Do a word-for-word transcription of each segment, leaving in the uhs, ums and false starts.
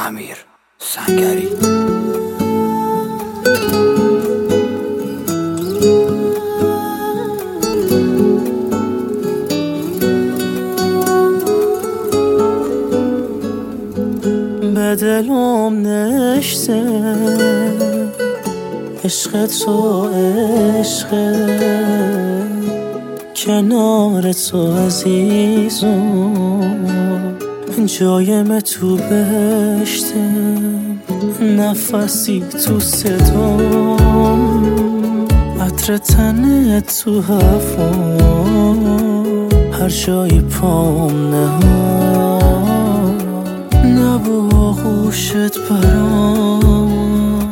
امیر سنگری. به دلم نشته عشق تو، عشق کنار تو عزیزم، جایم تو بهشته، نفسی تو صدام، عطر تنت تو هوا، هر جایی پام نهاد، نبو آغوشت برام،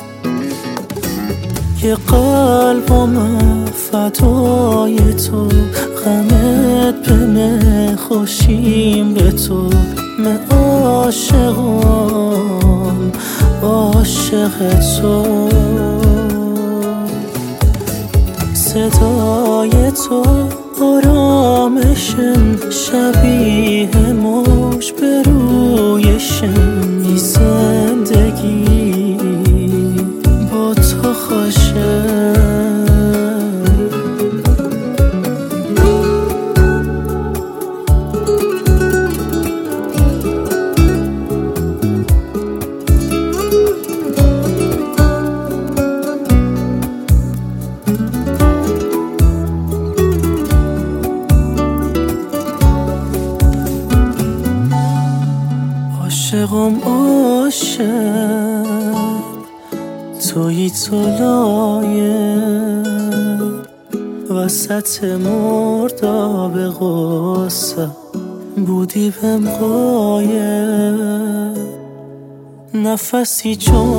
یه قلبم فدای تو، غمت به من، خوشیم به تو، من عاشقم عاشق تو، صدای تو آرامشم، شبیه موج به روی شم، بی زندگی با تو خوشم. عاشقم عاشق تویی، تو لایه وسط مرداب غصه بودی بهم غایه، نفسی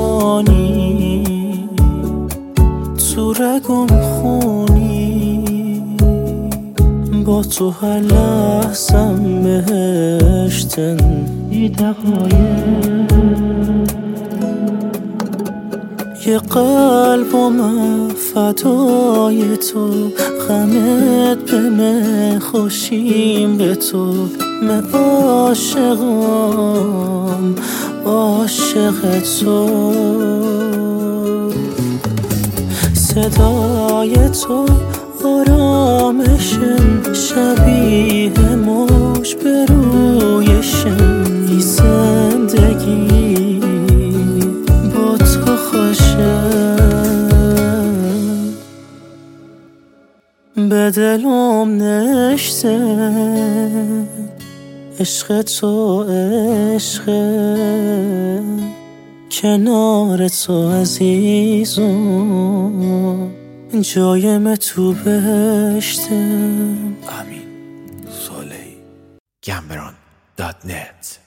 جانی تو رگم خونی، با تو هر لحظم بهشتن یه دقایق، یه قلبم فدای تو، غمت به من، خوشیم به تو، من عاشقم عاشق تو، صدای تو آرامشم، شبیه موج به روی شم، بی زندگی با تو خوشم. به دلم نشته عشق تو، عشق کنار تو عزیزم، جایم تو بهشته. امین صالحی گمبران دات نت